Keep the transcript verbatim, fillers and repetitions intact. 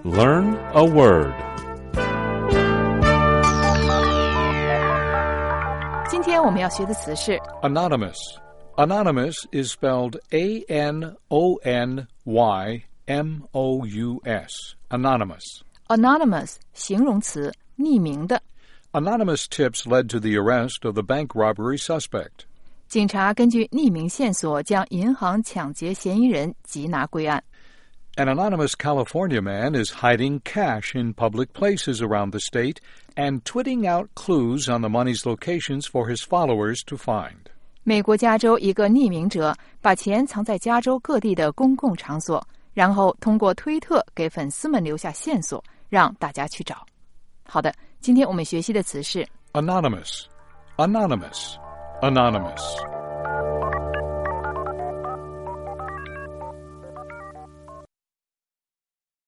Learn a word. 今天我们要学的词是 Anonymous. Anonymous is spelled A N O N Y M O U S. Anonymous. anonymous 形容词，匿名的。 Anonymous tips led to the arrest of the bank robbery suspect. 警察根据匿名线索将银行抢劫嫌疑人缉拿归案。 An anonymous California man is hiding cash in public places around the state and twitting out clues on the money's locations for his followers to find. 美国加州一个匿名者把钱藏在加州各地的公共场所，然后通过推特给粉丝们留下线索，让大家去找。好的，今天我们学习的词是 Anonymous. Anonymous. Anonymous.